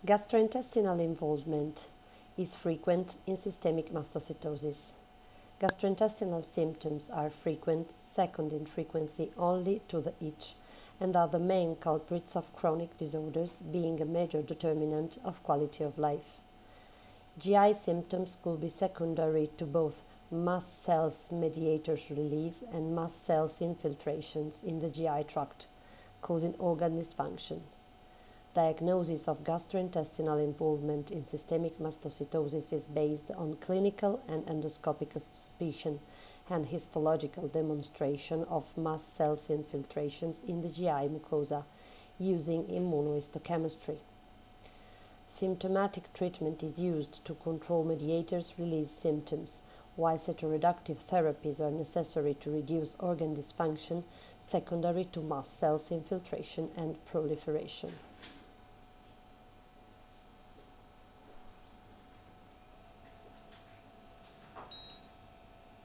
Gastrointestinal involvement is frequent in systemic mastocytosis. Gastrointestinal symptoms are frequent, second in frequency only to the itch, and are the main culprits of chronic disorders, being a major determinant of quality of life. GI symptoms could be secondary to both mast cells mediators release and mast cells infiltrations in the GI tract, causing organ dysfunction. Diagnosis of gastrointestinal involvement in systemic mastocytosis is based on clinical and endoscopic suspicion and histological demonstration of mast cells infiltrations in the GI mucosa using immunohistochemistry. Symptomatic treatment is used to control mediators release symptoms, while cytoreductive therapies are necessary to reduce organ dysfunction secondary to mast cells infiltration and proliferation.